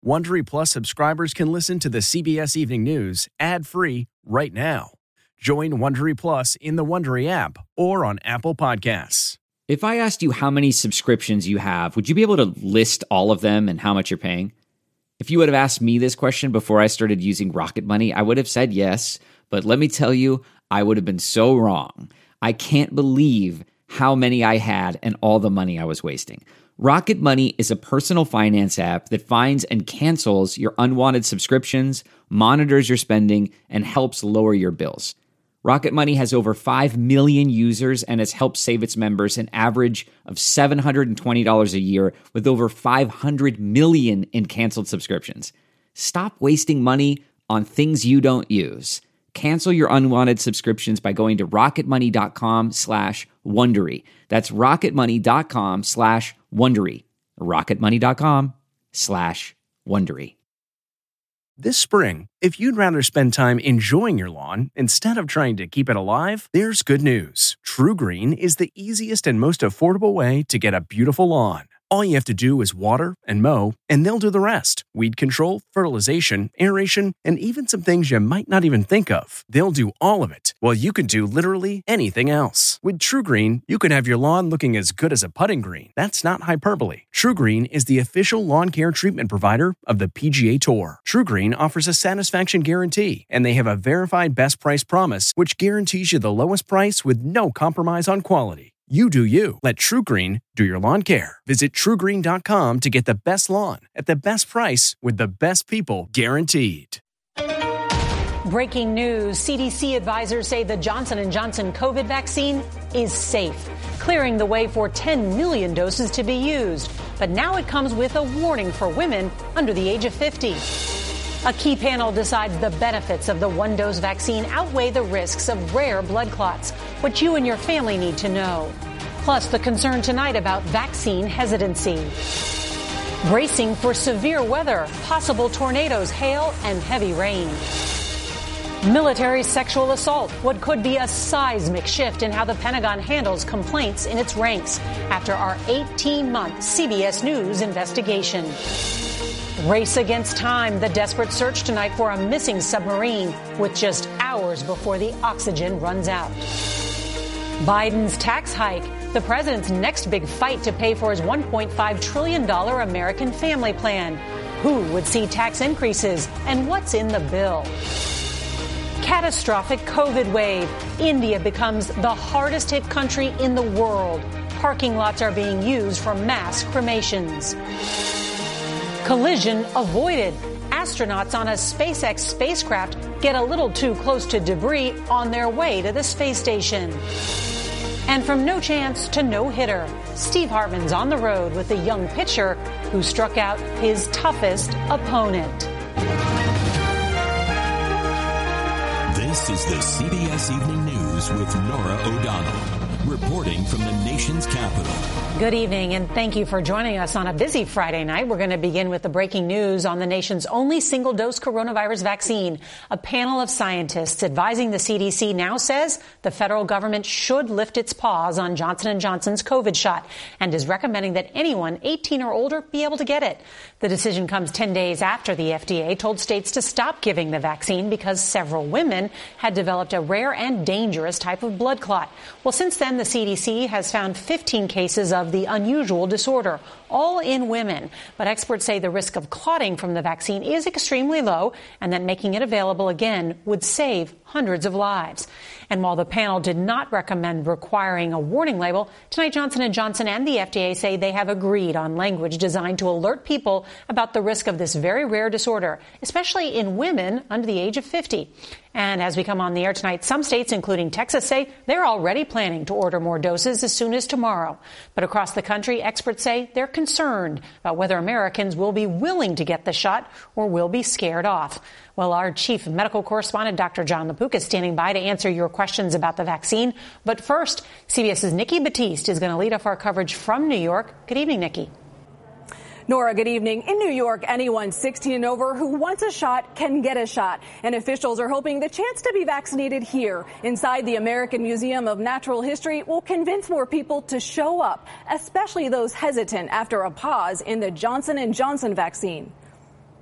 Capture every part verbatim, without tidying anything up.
Wondery Plus subscribers can listen to the C B S Evening News ad-free right now. Join Wondery Plus in the Wondery app or on Apple Podcasts. If I asked you how many subscriptions you have, would you be able to list all of them and how much you're paying? If you would have asked me this question before I started using Rocket Money, I would have said yes, but let me tell you, I would have been so wrong. I can't believe how many I had and all the money I was wasting. Rocket Money is a personal finance app that finds and cancels your unwanted subscriptions, monitors your spending, and helps lower your bills. Rocket Money has over five million users and has helped save its members an average of seven hundred twenty dollars a year with over five hundred million in canceled subscriptions. Stop wasting money on things you don't use. Cancel your unwanted subscriptions by going to rocketmoney.com slash Wondery. That's rocketmoney.com slash Wondery. rocketmoney.com slash Wondery. This spring, if you'd rather spend time enjoying your lawn instead of trying to keep it alive, there's good news. True Green is the easiest and most affordable way to get a beautiful lawn. All you have to do is water and mow, and they'll do the rest. Weed control, fertilization, aeration, and even some things you might not even think of. They'll do all of it, while you can do literally anything else. With True Green, you can have your lawn looking as good as a putting green. That's not hyperbole. True Green is the official lawn care treatment provider of the P G A Tour. True Green offers a satisfaction guarantee, and they have a verified best price promise, which guarantees you the lowest price with no compromise on quality. You do you. Let True Green do your lawn care. Visit true green dot com to get the best lawn at the best price with the best people guaranteed. Breaking news. C D C advisors say the Johnson and Johnson COVID vaccine is safe, clearing the way for ten million doses to be used. But now it comes with a warning for women under the age of fifty. A key panel decides the benefits of the one-dose vaccine outweigh the risks of rare blood clots, what you and your family need to know. Plus, the concern tonight about vaccine hesitancy. Bracing for severe weather, possible tornadoes, hail, and heavy rain. Military sexual assault, what could be a seismic shift in how the Pentagon handles complaints in its ranks after our eighteen-month C B S News investigation. Race against time, the desperate search tonight for a missing submarine with just hours before the oxygen runs out. Biden's tax hike, the president's next big fight to pay for his one point five trillion dollars American family plan. Who would see tax increases and what's in the bill? Catastrophic COVID wave. India becomes the hardest hit country in the world. Parking lots are being used for mass cremations. Collision avoided. Astronauts on a SpaceX spacecraft get a little too close to debris on their way to the space station. And from no chance to no hitter, Steve Hartman's on the road with a young pitcher who struck out his toughest opponent. This is the C B S Evening News with Norah O'Donnell, reporting from the nation's capital. Good evening, and thank you for joining us on a busy Friday night. We're going to begin with the breaking news on the nation's only single-dose coronavirus vaccine. A panel of scientists advising the C D C now says the federal government should lift its pause on Johnson and Johnson's COVID shot and is recommending that anyone eighteen or older be able to get it. The decision comes ten days after the F D A told states to stop giving the vaccine because several women had developed a rare and dangerous type of blood clot. Well, since then, the C D C has found fifteen cases of the unusual disorder, all in women. But experts say the risk of clotting from the vaccine is extremely low and that making it available again would save hundreds of lives. And while the panel did not recommend requiring a warning label, tonight Johnson and Johnson and the F D A say they have agreed on language designed to alert people about the risk of this very rare disorder, especially in women under the age of fifty. And as we come on the air tonight, some states, including Texas, say they're already planning to order more doses as soon as tomorrow. But across the country, experts say they're concerned about whether Americans will be willing to get the shot or will be scared off. Well, our chief medical correspondent, Doctor John LaPuca, is standing by to answer your questions about the vaccine. But first, CBS's Nikki Battiste is going to lead off our coverage from New York. Good evening, Nikki. Nora, good evening. In New York, anyone sixteen and over who wants a shot can get a shot. And officials are hoping the chance to be vaccinated here inside the American Museum of Natural History will convince more people to show up, especially those hesitant after a pause in the Johnson and Johnson vaccine.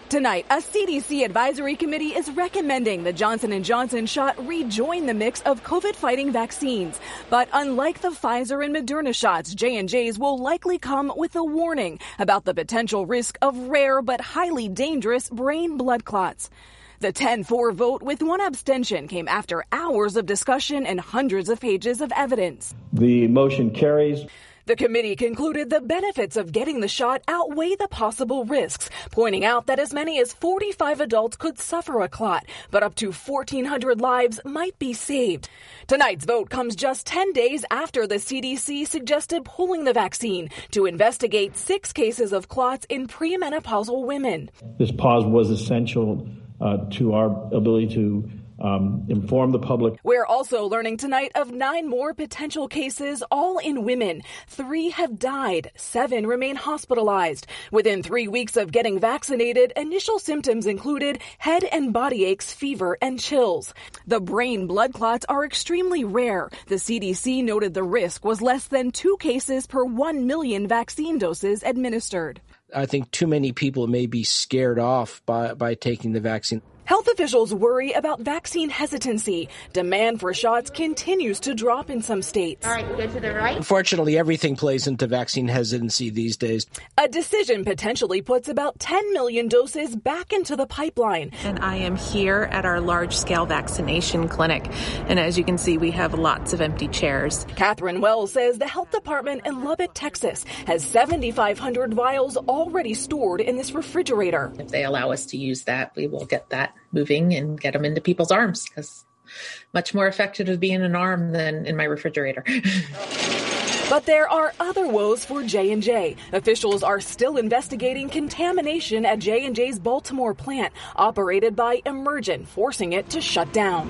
Tonight, a C D C advisory committee is recommending the Johnson and Johnson shot rejoin the mix of COVID-fighting vaccines. But unlike the Pfizer and Moderna shots, J and J's will likely come with a warning about the potential risk of rare but highly dangerous brain blood clots. The ten four vote with one abstention came after hours of discussion and hundreds of pages of evidence. The motion carries. The committee concluded the benefits of getting the shot outweigh the possible risks, pointing out that as many as forty-five adults could suffer a clot, but up to fourteen hundred lives might be saved. Tonight's vote comes just ten days after the C D C suggested pulling the vaccine to investigate six cases of clots in premenopausal women. This pause was essential uh, to our ability to Um, inform the public. We're also learning tonight of nine more potential cases, all in women. Three have died. Seven remain hospitalized. Within three weeks of getting vaccinated, initial symptoms included head and body aches, fever, and chills. The brain blood clots are extremely rare. The C D C noted the risk was less than two cases per one million vaccine doses administered. I think too many people may be scared off by, by taking the vaccine. Health officials worry about vaccine hesitancy. Demand for shots continues to drop in some states. All right, go to the right. Unfortunately, everything plays into vaccine hesitancy these days. A decision potentially puts about ten million doses back into the pipeline. And I am here at our large-scale vaccination clinic. And as you can see, we have lots of empty chairs. Catherine Wells says the health department in Lubbock, Texas, has seventy-five hundred vials already stored in this refrigerator. If they allow us to use that, we will get that moving and get them into people's arms, because much more effective to be in an arm than in my refrigerator. But there are other woes for J and J. Officials are still investigating contamination at J and J's Baltimore plant, operated by Emergent, forcing it to shut down.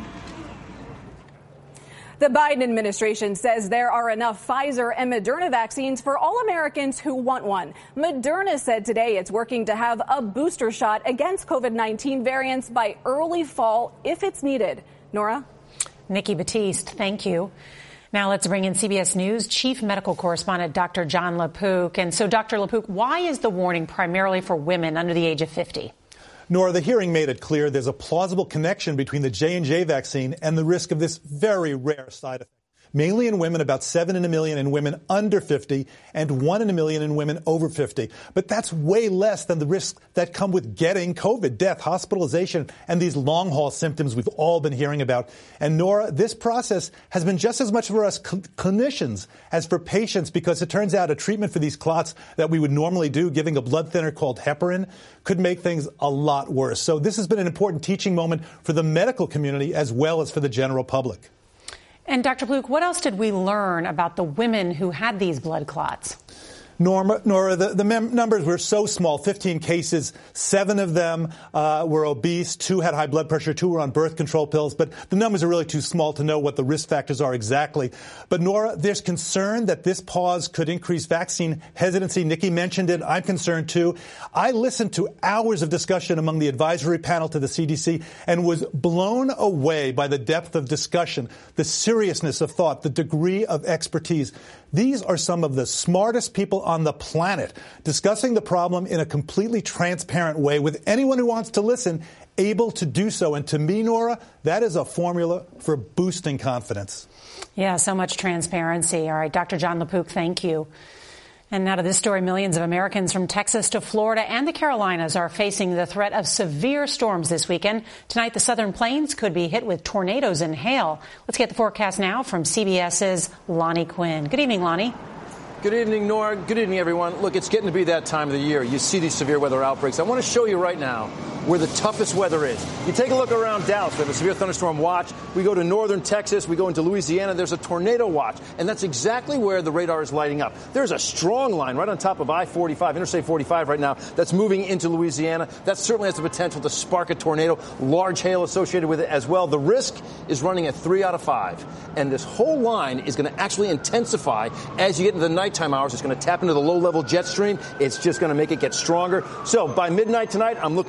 The Biden administration says there are enough Pfizer and Moderna vaccines for all Americans who want one. Moderna said today it's working to have a booster shot against COVID nineteen variants by early fall if it's needed. Nora? Nikki Batiste, thank you. Now let's bring in C B S News chief medical correspondent Doctor Jon LaPook. And so, Doctor LaPook, why is the warning primarily for women under the age of fifty? Nora, the hearing made it clear there's a plausible connection between the J and J vaccine and the risk of this very rare side effect. Mainly in women, about seven in a million in women under fifty and one in a million in women over fifty. But that's way less than the risks that come with getting COVID, death, hospitalization, and these long-haul symptoms we've all been hearing about. And Nora, this process has been just as much for us cl- clinicians as for patients, because it turns out a treatment for these clots that we would normally do, giving a blood thinner called heparin, could make things a lot worse. So this has been an important teaching moment for the medical community as well as for the general public. And Doctor Luke, what else did we learn about the women who had these blood clots? Norma, Nora, the, the mem- numbers were so small, fifteen cases, seven of them uh, were obese, two had high blood pressure, two were on birth control pills, but the numbers are really too small to know what the risk factors are exactly. But Nora, there's concern that this pause could increase vaccine hesitancy. Nikki mentioned it. I'm concerned too. I listened to hours of discussion among the advisory panel to the C D C and was blown away by the depth of discussion, the seriousness of thought, the degree of expertise. These are some of the smartest people on the planet discussing the problem in a completely transparent way with anyone who wants to listen able to do so. And to me, Nora, that is a formula for boosting confidence. Yeah, so much transparency. All right, Doctor Jon LaPook, thank you. And now to this story, millions of Americans from Texas to Florida and the Carolinas are facing the threat of severe storms this weekend. Tonight, the southern plains could be hit with tornadoes and hail. Let's get the forecast now from CBS's Lonnie Quinn. Good evening, Lonnie. Good evening, Nora. Good evening, everyone. Look, it's getting to be that time of the year. You see these severe weather outbreaks. I want to show you right now where the toughest weather is. You take a look around Dallas. We have a severe thunderstorm watch. We go to northern Texas. We go into Louisiana. There's a tornado watch. And that's exactly where the radar is lighting up. There's a strong line right on top of I forty-five, Interstate forty-five right now, that's moving into Louisiana. That certainly has the potential to spark a tornado. Large hail associated with it as well. The risk is running at three out of five. And this whole line is going to actually intensify as you get into the nighttime hours. It's going to tap into the low-level jet stream. It's just going to make it get stronger. So by midnight tonight, I'm looking at Louisiana.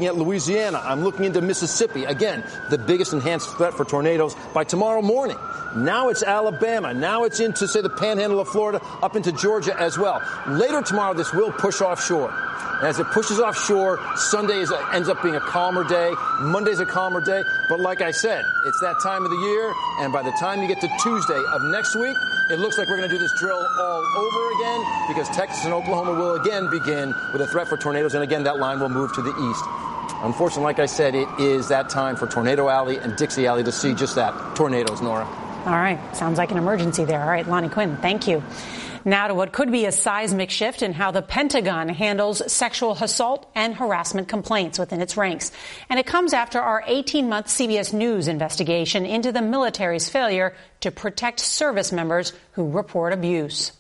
Louisiana. I'm looking into Mississippi. Again, the biggest enhanced threat for tornadoes by tomorrow morning. Now it's Alabama. Now it's into, say, the panhandle of Florida, up into Georgia as well. Later tomorrow, this will push offshore. As it pushes offshore, Sunday is, ends up being a calmer day. Monday's a calmer day. But like I said, it's that time of the year. And by the time you get to Tuesday of next week, it looks like we're going to do this drill all over again because Texas and Oklahoma will again begin with a threat for tornadoes. And again, that line will move to the east. Unfortunately, like I said, it is that time for Tornado Alley and Dixie Alley to see just that, tornadoes, Nora. All right. Sounds like an emergency there. All right, Lonnie Quinn, thank you. Now to what could be a seismic shift in how the Pentagon handles sexual assault and harassment complaints within its ranks. And it comes after our eighteen-month C B S News investigation into the military's failure to protect service members who report abuse.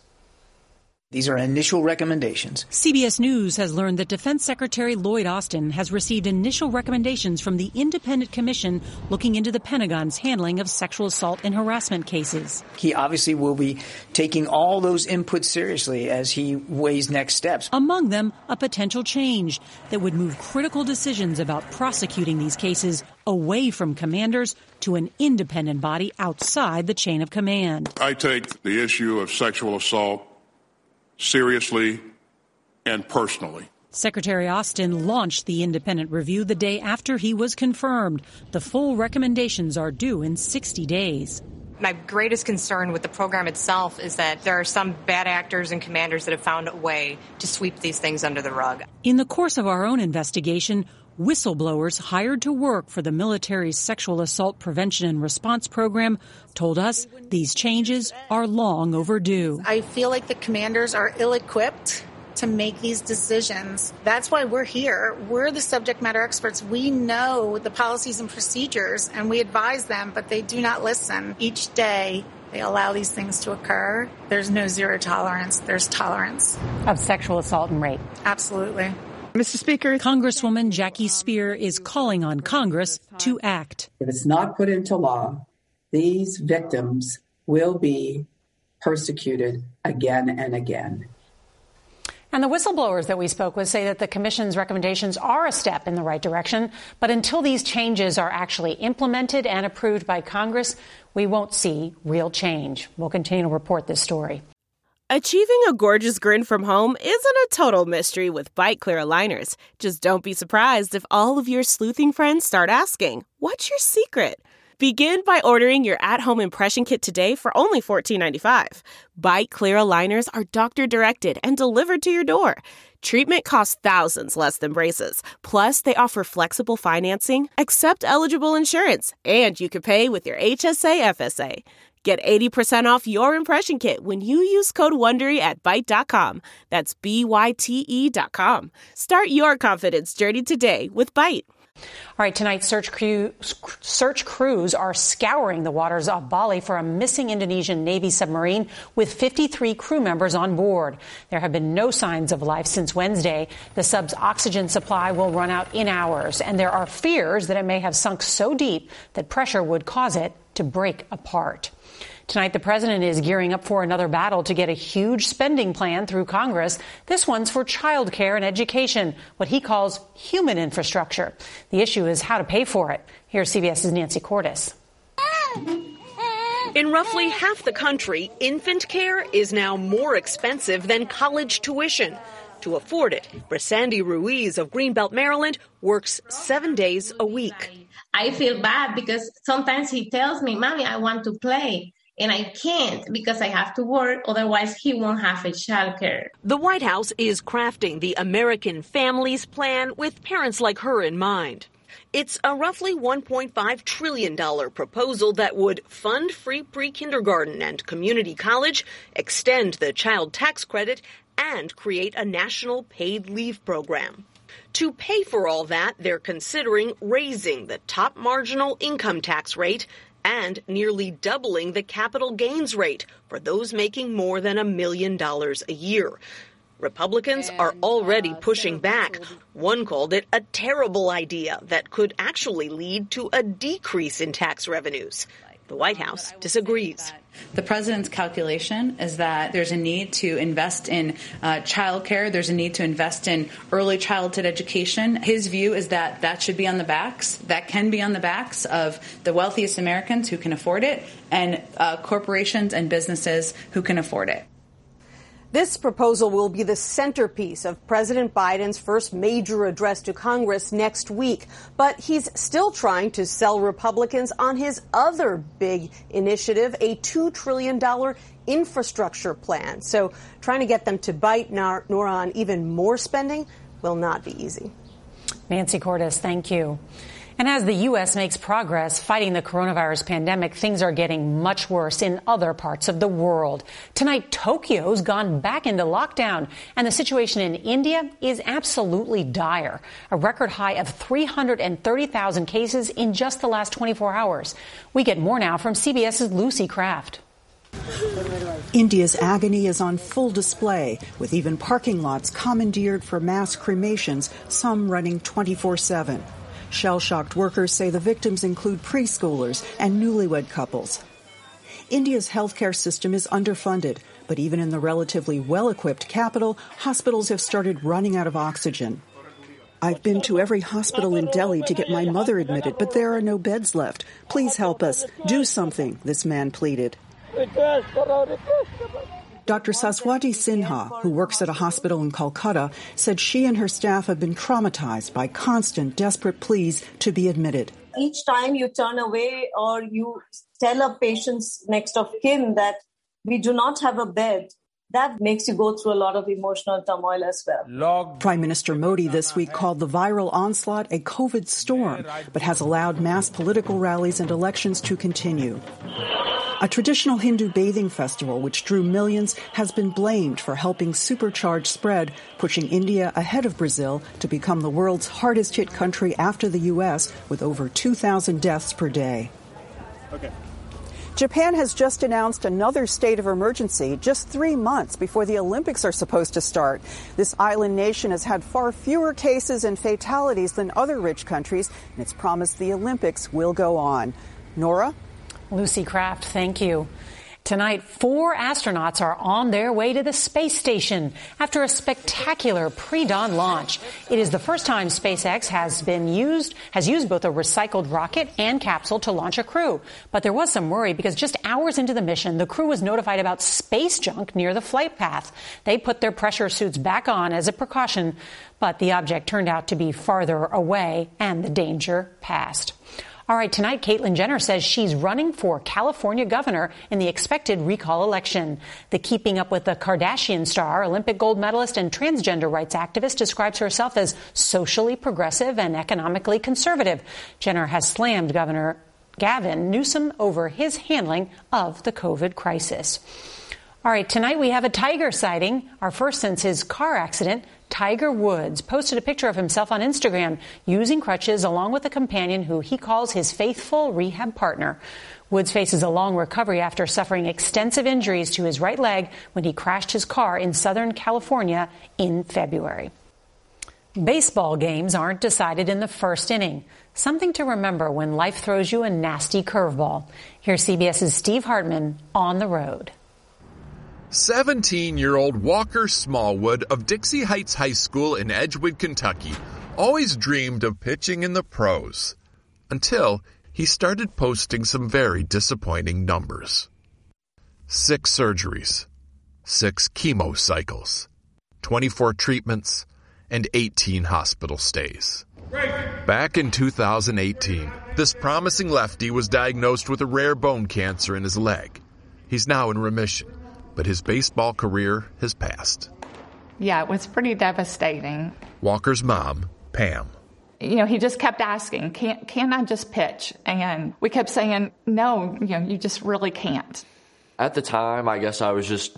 These are initial recommendations. C B S News has learned that Defense Secretary Lloyd Austin has received initial recommendations from the independent commission looking into the Pentagon's handling of sexual assault and harassment cases. He obviously will be taking all those inputs seriously as he weighs next steps. Among them, a potential change that would move critical decisions about prosecuting these cases away from commanders to an independent body outside the chain of command. I take the issue of sexual assault seriously and personally. Secretary Austin launched the independent review the day after he was confirmed. The full recommendations are due in sixty days. My greatest concern with the program itself is that there are some bad actors and commanders that have found a way to sweep these things under the rug. In the course of our own investigation, whistleblowers hired to work for the military's sexual assault prevention and response program told us these changes are long overdue. I feel like the commanders are ill-equipped to make these decisions. That's why we're here. We're the subject matter experts. We know the policies and procedures, and we advise them, but they do not listen. Each day, they allow these things to occur. There's no zero tolerance. There's tolerance. Of sexual assault and rape. Absolutely. Mister Speaker, Congresswoman Jackie Speier is calling on Congress to act. If it's not put into law, these victims will be persecuted again and again. And the whistleblowers that we spoke with say that the commission's recommendations are a step in the right direction. But until these changes are actually implemented and approved by Congress, we won't see real change. We'll continue to report this story. Achieving a gorgeous grin from home isn't a total mystery with Byte Clear aligners. Just don't be surprised if all of your sleuthing friends start asking, "What's your secret?" Begin by ordering your at-home impression kit today for only fourteen ninety-five. Byte Clear aligners are doctor-directed and delivered to your door. Treatment costs thousands less than braces. Plus, they offer flexible financing, accept eligible insurance, and you can pay with your H S A F S A. Get eighty percent off your impression kit when you use code WONDERY at Byte dot com. That's B Y T E dot com. Start your confidence journey today with Byte. All right, tonight, search, crew, search crews are scouring the waters off Bali for a missing Indonesian Navy submarine with fifty-three crew members on board. There have been no signs of life since Wednesday. The sub's oxygen supply will run out in hours, and there are fears that it may have sunk so deep that pressure would cause it to break apart. Tonight, the president is gearing up for another battle to get a huge spending plan through Congress. This one's for child care and education, what he calls human infrastructure. The issue is how to pay for it. Here's CBS's Nancy Cordes. In roughly half the country, infant care is now more expensive than college tuition. To afford it, Brisandi Ruiz of Greenbelt, Maryland, works seven days a week. I feel bad because sometimes he tells me, "Mommy, I want to play." And I can't because I have to work, otherwise he won't have a child care. The White House is crafting the American Families Plan with parents like her in mind. It's a roughly one point five trillion dollars proposal that would fund free pre-kindergarten and community college, extend the child tax credit, and create a national paid leave program. To pay for all that, they're considering raising the top marginal income tax rate and nearly doubling the capital gains rate for those making more than a million dollars a year. Republicans are already pushing back. One called it a terrible idea that could actually lead to a decrease in tax revenues. The White House disagrees. The president's calculation is that there's a need to invest in uh, child care. There's a need to invest in early childhood education. His view is that that should be on the backs, that can be on the backs of the wealthiest Americans who can afford it and uh, corporations and businesses who can afford it. This proposal will be the centerpiece of President Biden's first major address to Congress next week. But he's still trying to sell Republicans on his other big initiative, a two trillion dollars infrastructure plan. So trying to get them to bite Nora on even more spending will not be easy. Nancy Cordes, thank you. And as the U S makes progress fighting the coronavirus pandemic, things are getting much worse in other parts of the world. Tonight, Tokyo's gone back into lockdown, and the situation in India is absolutely dire. A record high of three hundred thirty thousand cases in just the last twenty-four hours. We get more now from CBS's Lucy Kraft. India's agony is on full display, with even parking lots commandeered for mass cremations, some running twenty-four seven. Shell-shocked workers say the victims include preschoolers and newlywed couples. India's healthcare system is underfunded, but even in the relatively well-equipped capital, hospitals have started running out of oxygen. I've been to every hospital in Delhi to get my mother admitted, but there are no beds left. Please help us. Do something, this man pleaded. Doctor Saswati Sinha, who works at a hospital in Kolkata, said she and her staff have been traumatized by constant, desperate pleas to be admitted. Each time you turn away or you tell a patient's next of kin that we do not have a bed, that makes you go through a lot of emotional turmoil as well. Prime Minister Modi this week called the viral onslaught a COVID storm, but has allowed mass political rallies and elections to continue. A traditional Hindu bathing festival, which drew millions, has been blamed for helping supercharge spread, pushing India ahead of Brazil to become the world's hardest-hit country after the U S, with over two thousand deaths per day. Okay. Japan has just announced another state of emergency just three months before the Olympics are supposed to start. This island nation has had far fewer cases and fatalities than other rich countries, and it's promised the Olympics will go on. Nora? Lucy Kraft, thank you. Tonight, four astronauts are on their way to the space station after a spectacular pre-dawn launch. It is the first time SpaceX has been used, has used both a recycled rocket and capsule to launch a crew. But there was some worry because just hours into the mission, the crew was notified about space junk near the flight path. They put their pressure suits back on as a precaution, but the object turned out to be farther away and the danger passed. All right, tonight, Caitlyn Jenner says she's running for California governor in the expected recall election. The Keeping Up with the Kardashian star, Olympic gold medalist and transgender rights activist describes herself as socially progressive and economically conservative. Jenner has slammed Governor Gavin Newsom over his handling of the COVID crisis. All right, tonight we have a tiger sighting, our first since his car accident. Tiger Woods posted a picture of himself on Instagram using crutches along with a companion who he calls his faithful rehab partner. Woods faces a long recovery after suffering extensive injuries to his right leg when he crashed his car in Southern California in February. Baseball games aren't decided in the first inning. Something to remember when life throws you a nasty curveball. Here's CBS's Steve Hartman on the road. seventeen-year-old Walker Smallwood of Dixie Heights High School in Edgewood, Kentucky, always dreamed of pitching in the pros, until he started posting some very disappointing numbers. Six surgeries, six chemo cycles, twenty-four treatments, and eighteen hospital stays. Back in two thousand eighteen, this promising lefty was diagnosed with a rare bone cancer in his leg. He's now in remission, but his baseball career has passed. Yeah, it was pretty devastating. Walker's mom, Pam. You know, he just kept asking, can, can I just pitch? And we kept saying, no, you know, you just really can't. At the time, I guess I was just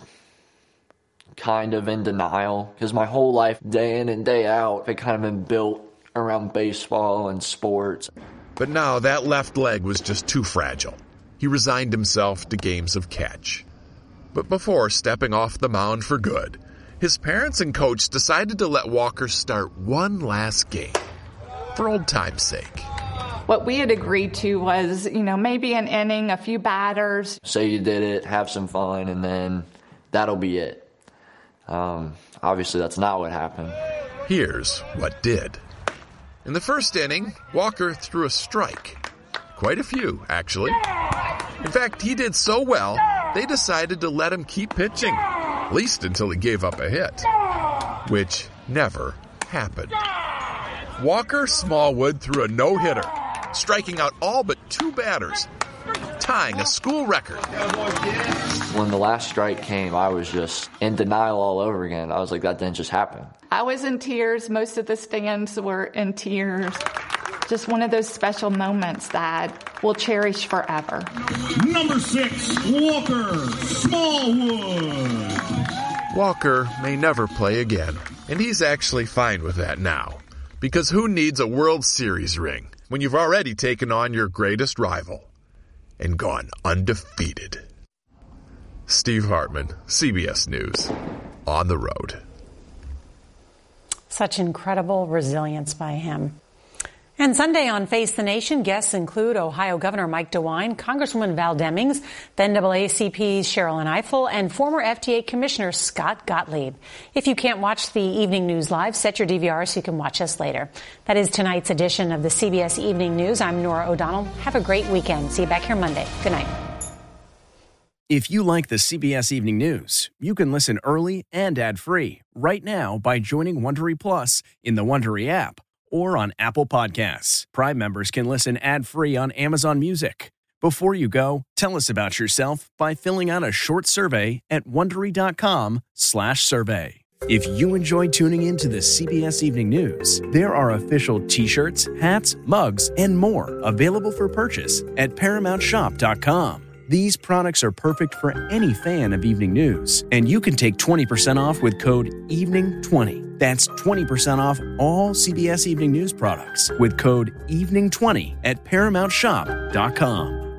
kind of in denial because my whole life, day in and day out, had kind of been built around baseball and sports. But now that left leg was just too fragile. He resigned himself to games of catch. But before stepping off the mound for good, his parents and coach decided to let Walker start one last game, for old time's sake. What we had agreed to was, you know, maybe an inning, a few batters. Say you did it, have some fun, and then that'll be it. Um, obviously, that's not what happened. Here's what did. In the first inning, Walker threw a strike. Quite a few, actually. In fact, he did so well, they decided to let him keep pitching, at least until he gave up a hit, which never happened. Walker Smallwood threw a no-hitter, striking out all but two batters, tying a school record. When the last strike came, I was just in denial all over again. I was like, that didn't just happen. I was in tears. Most of the stands were in tears. Just one of those special moments that we'll cherish forever. Number six, Walker Smallwood. Walker may never play again, and he's actually fine with that now. Because who needs a World Series ring when you've already taken on your greatest rival and gone undefeated? Steve Hartman, C B S News, on the road. Such incredible resilience by him. And Sunday on Face the Nation, guests include Ohio Governor Mike DeWine, Congresswoman Val Demings, the N double A C P's Cheryl Eiffel, and former F D A Commissioner Scott Gottlieb. If you can't watch the evening news live, set your D V R so you can watch us later. That is tonight's edition of the C B S Evening News. I'm Nora O'Donnell. Have a great weekend. See you back here Monday. Good night. If you like the C B S Evening News, you can listen early and ad-free right now by joining Wondery Plus in the Wondery app or on Apple Podcasts. Prime members can listen ad-free on Amazon Music. Before you go, tell us about yourself by filling out a short survey at Wondery.com slash survey. If you enjoy tuning in to the C B S Evening News, there are official t-shirts, hats, mugs, and more available for purchase at Paramount Shop dot com. These products are perfect for any fan of evening news, and you can take twenty percent off with code evening twenty. That's twenty percent off all C B S Evening News products with code evening twenty at Paramount Shop dot com.